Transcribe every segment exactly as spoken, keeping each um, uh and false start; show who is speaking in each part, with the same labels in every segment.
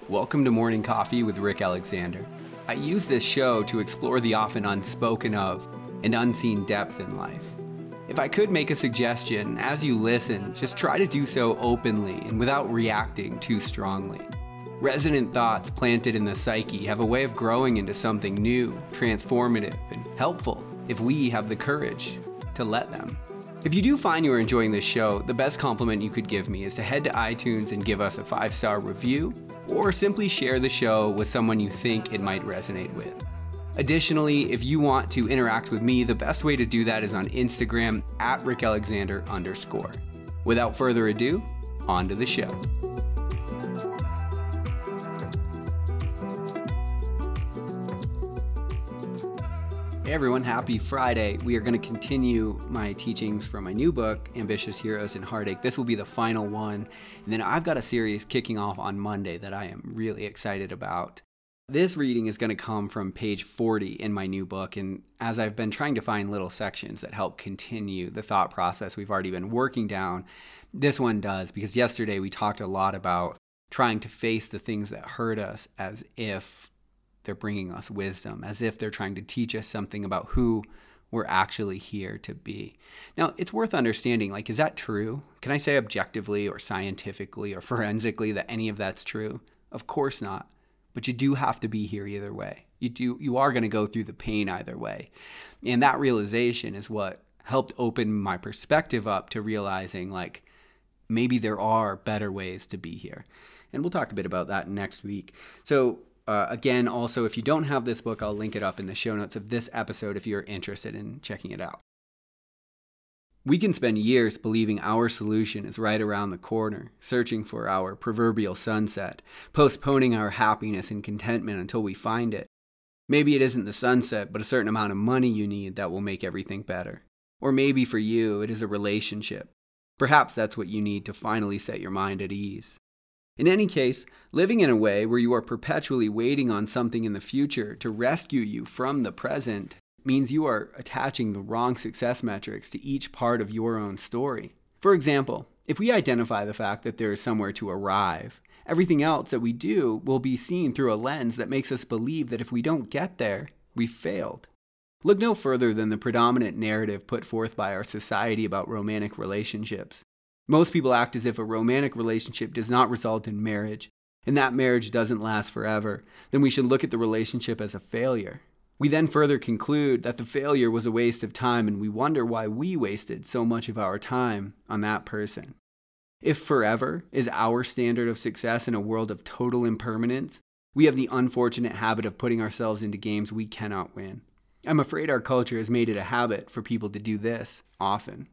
Speaker 1: Welcome to Morning Coffee with Rick Alexander. I use this show to explore the often unspoken of and unseen depth in life. If I could make a suggestion, as you listen, just try to do so openly and without reacting too strongly. Resonant thoughts planted in the psyche have a way of growing into something new, transformative, and helpful if we have the courage to let them. If you do find you are enjoying this show, the best compliment you could give me is to head to iTunes and give us a five-star review, or simply share the show with someone you think it might resonate with. Additionally, if you want to interact with me, the best way to do that is on Instagram at Rick Alexander underscore. Without further ado, on to the show. Hey everyone, happy Friday. We are going to continue my teachings from my new book, Ambitious Heroes in Heartache. This will be the final one. And then I've got a series kicking off on Monday that I am really excited about. This reading is going to come from page forty in my new book. And as I've been trying to find little sections that help continue the thought process we've already been working down, this one does, because yesterday we talked a lot about trying to face the things that hurt us as if they're bringing us wisdom, as if they're trying to teach us something about who we're actually here to be. Now, it's worth understanding, like, is that true? Can I say objectively or scientifically or forensically that any of that's true? Of course not. But you do have to be here either way. You do. You are going to go through the pain either way. And that realization is what helped open my perspective up to realizing, like, maybe there are better ways to be here. And we'll talk a bit about that next week. So, Uh, again, also, if you don't have this book, I'll link it up in the show notes of this episode if you're interested in checking it out. We can spend years believing our solution is right around the corner, searching for our proverbial sunset, postponing our happiness and contentment until we find it. Maybe it isn't the sunset, but a certain amount of money you need that will make everything better. Or maybe for you, it is a relationship. Perhaps that's what you need to finally set your mind at ease. In any case, living in a way where you are perpetually waiting on something in the future to rescue you from the present means you are attaching the wrong success metrics to each part of your own story. For example, if we identify the fact that there is somewhere to arrive, everything else that we do will be seen through a lens that makes us believe that if we don't get there, we've failed. Look no further than the predominant narrative put forth by our society about romantic relationships. Most people act as if a romantic relationship does not result in marriage, and that marriage doesn't last forever. Then we should look at the relationship as a failure. We then further conclude that the failure was a waste of time, and we wonder why we wasted so much of our time on that person. If forever is our standard of success in a world of total impermanence, we have the unfortunate habit of putting ourselves into games we cannot win. I'm afraid our culture has made it a habit for people to do this often.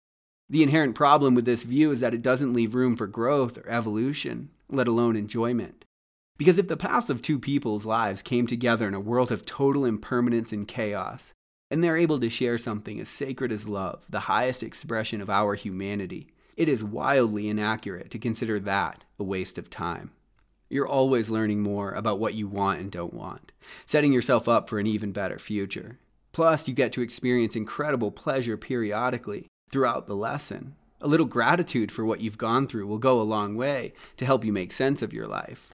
Speaker 1: The inherent problem with this view is that it doesn't leave room for growth or evolution, let alone enjoyment. Because if the paths of two people's lives came together in a world of total impermanence and chaos, and they're able to share something as sacred as love, the highest expression of our humanity, it is wildly inaccurate to consider that a waste of time. You're always learning more about what you want and don't want, setting yourself up for an even better future. Plus, you get to experience incredible pleasure periodically throughout the lesson. A little gratitude for what you've gone through will go a long way to help you make sense of your life.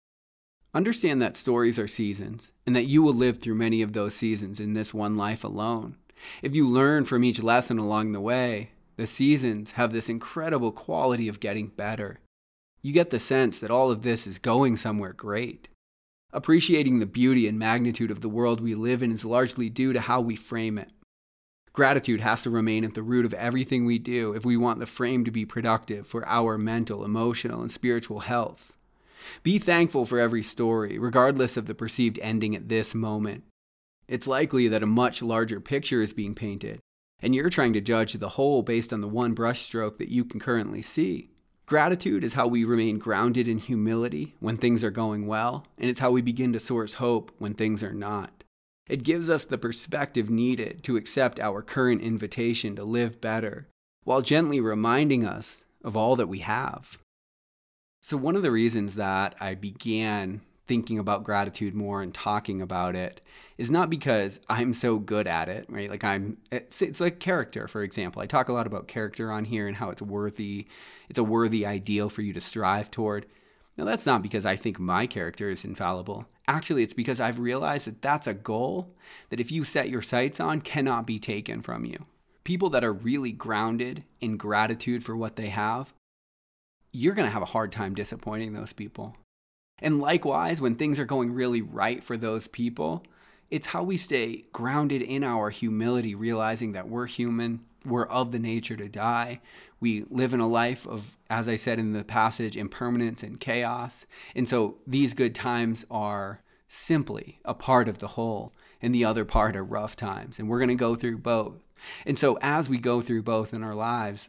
Speaker 1: Understand that stories are seasons, and that you will live through many of those seasons in this one life alone. If you learn from each lesson along the way, the seasons have this incredible quality of getting better. You get the sense that all of this is going somewhere great. Appreciating the beauty and magnitude of the world we live in is largely due to how we frame it. Gratitude has to remain at the root of everything we do if we want the frame to be productive for our mental, emotional, and spiritual health. Be thankful for every story, regardless of the perceived ending at this moment. It's likely that a much larger picture is being painted, and you're trying to judge the whole based on the one brushstroke that you can currently see. Gratitude is how we remain grounded in humility when things are going well, and it's how we begin to source hope when things are not. It gives us the perspective needed to accept our current invitation to live better, while gently reminding us of all that we have. So one of the reasons that I began thinking about gratitude more and talking about it is not because I'm so good at it, right? Like I'm, it's, it's like character, for example. I talk a lot about character on here and how it's worthy, it's a worthy ideal for you to strive toward. Now, that's not because I think my character is infallible. Actually, it's because I've realized that that's a goal that if you set your sights on, cannot be taken from you. People that are really grounded in gratitude for what they have, you're going to have a hard time disappointing those people. And likewise, when things are going really right for those people, it's how we stay grounded in our humility, realizing that we're human, we're of the nature to die. We live in a life of, as I said in the passage, impermanence and chaos. And so these good times are simply a part of the whole, and the other part are rough times. And we're going to go through both. And so as we go through both in our lives,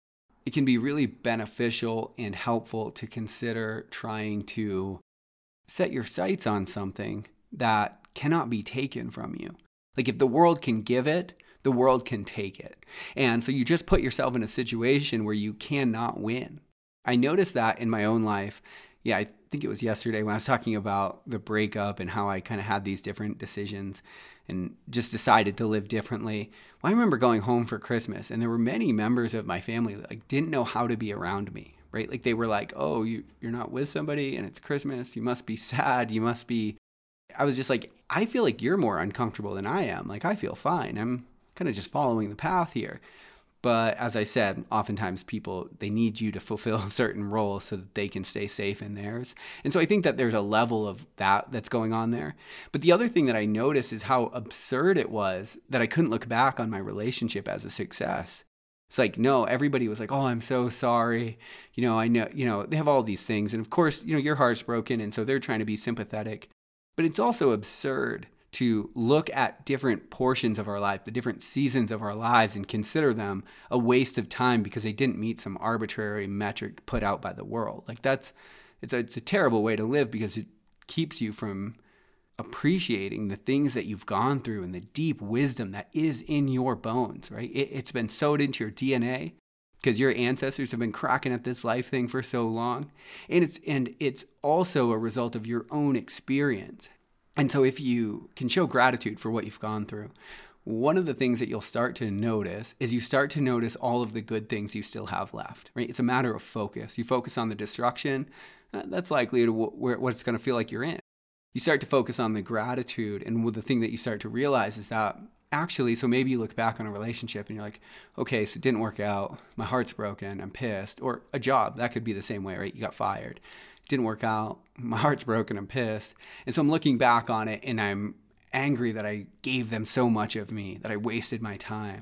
Speaker 1: it can be really beneficial and helpful to consider trying to set your sights on something that cannot be taken from you. Like if the world can give it, the world can take it. And so you just put yourself in a situation where you cannot win. I noticed that in my own life. Yeah, I think it was yesterday when I was talking about the breakup and how I kind of had these different decisions and just decided to live differently. Well, I remember going home for Christmas, and there were many members of my family that like, didn't know how to be around me, right? Like they were like, oh, you, you're not with somebody and it's Christmas. You must be sad. You must be... I was just like, I feel like you're more uncomfortable than I am. Like I feel fine. I'm kind of just following the path here. But as I said, oftentimes people, they need you to fulfill certain roles so that they can stay safe in theirs. And so I think that there's a level of that that's going on there. But the other thing that I noticed is how absurd it was that I couldn't look back on my relationship as a success. It's like, no, everybody was like, oh, I'm so sorry. You know, I know, you know, they have all these things. And of course, you know, your heart's broken. And so they're trying to be sympathetic. But it's also absurd to look at different portions of our life, the different seasons of our lives, and consider them a waste of time because they didn't meet some arbitrary metric put out by the world. Like that's, it's a, it's a terrible way to live because it keeps you from appreciating the things that you've gone through and the deep wisdom that is in your bones, right? It, it's been sewed into your D N A because your ancestors have been cracking at this life thing for so long. And it's, and it's also a result of your own experience. And so if you can show gratitude for what you've gone through, one of the things that you'll start to notice is you start to notice all of the good things you still have left, right? It's a matter of focus. You focus on the destruction, that's likely to what it's going to feel like you're in. You start to focus on the gratitude, and the thing that you start to realize is that actually, so maybe you look back on a relationship and you're like, okay, so it didn't work out. My heart's broken. I'm pissed. Or a job, that could be the same way, right? You got fired. Didn't work out. My heart's broken. I'm pissed. And so I'm looking back on it and I'm angry that I gave them so much of me, that I wasted my time.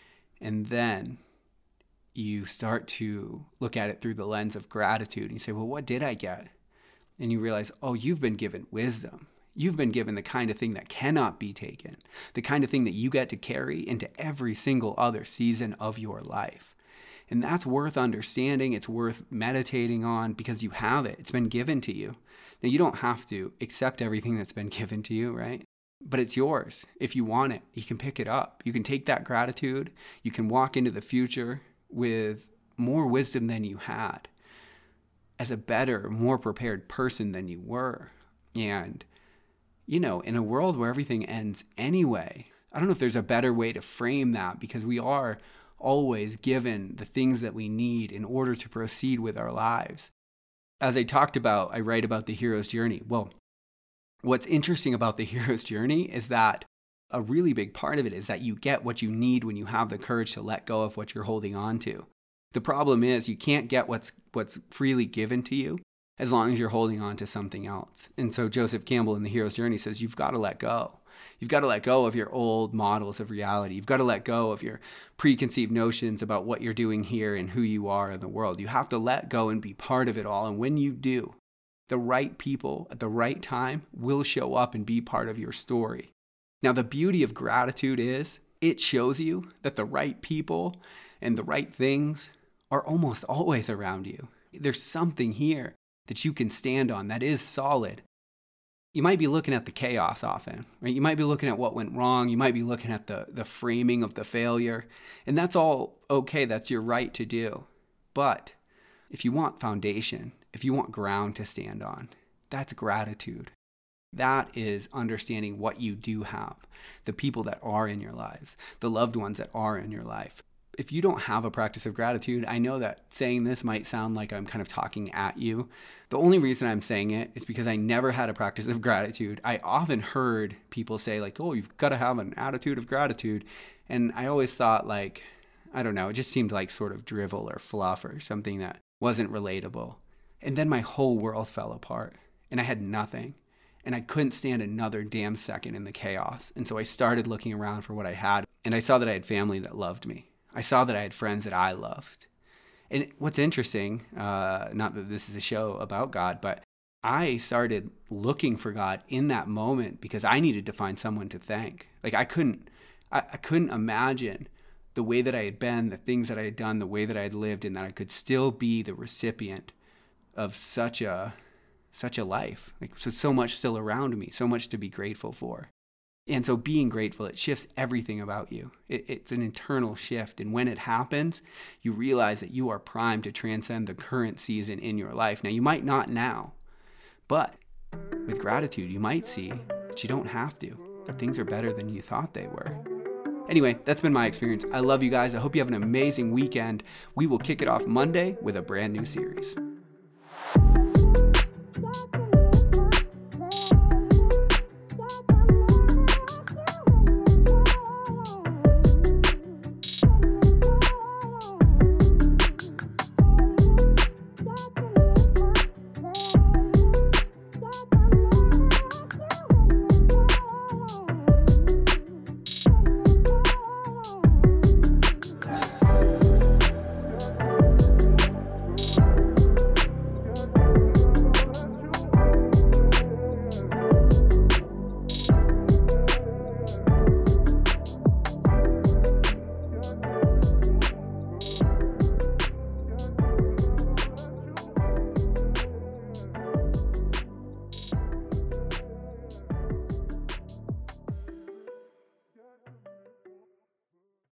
Speaker 1: And then you start to look at it through the lens of gratitude and you say, well, what did I get? And you realize, oh, you've been given wisdom. You've been given the kind of thing that cannot be taken, the kind of thing that you get to carry into every single other season of your life. And that's worth understanding. It's worth meditating on because you have it. It's been given to you. Now, you don't have to accept everything that's been given to you, right? But it's yours. If you want it, you can pick it up. You can take that gratitude. You can walk into the future with more wisdom than you had, as a better, more prepared person than you were. And, you know, in a world where everything ends anyway, I don't know if there's a better way to frame that, because we are always given the things that we need in order to proceed with our lives. As I talked about, I write about the hero's journey. Well, what's interesting about the hero's journey is that a really big part of it is that you get what you need when you have the courage to let go of what you're holding on to. The problem is you can't get what's what's freely given to you as long as you're holding on to something else. And so Joseph Campbell in The Hero's Journey says you've got to let go. You've got to let go of your old models of reality. You've got to let go of your preconceived notions about what you're doing here and who you are in the world. You have to let go and be part of it all. And when you do, the right people at the right time will show up and be part of your story. Now, the beauty of gratitude is it shows you that the right people and the right things are almost always around you. There's something here that you can stand on that is solid. You might be looking at the chaos often, right? You might be looking at what went wrong. You might be looking at the, the framing of the failure. And that's all okay. That's your right to do. But if you want foundation, if you want ground to stand on, that's gratitude. That is understanding what you do have, the people that are in your lives, the loved ones that are in your life. if you don't have a practice of gratitude, I know that saying this might sound like I'm kind of talking at you. The only reason I'm saying it is because I never had a practice of gratitude. I often heard people say like, oh, you've got to have an attitude of gratitude. And I always thought like, I don't know, it just seemed like sort of drivel or fluff or something that wasn't relatable. And then my whole world fell apart and I had nothing. And I couldn't stand another damn second in the chaos. And so I started looking around for what I had. And I saw that I had family that loved me. I saw that I had friends that I loved. And what's interesting, uh, not that this is a show about God, but I started looking for God in that moment because I needed to find someone to thank. Like I couldn't, I, I couldn't imagine the way that I had been, the things that I had done, the way that I had lived, and that I could still be the recipient of such a, such a life. Like so, so much still around me, so much to be grateful for. And so being grateful, it shifts everything about you. It, it's an internal shift. And when it happens, you realize that you are primed to transcend the current season in your life. Now, you might not now, but with gratitude, you might see that you don't have to, that things are better than you thought they were. Anyway, that's been my experience. I love you guys. I hope you have an amazing weekend. We will kick it off Monday with a brand new series.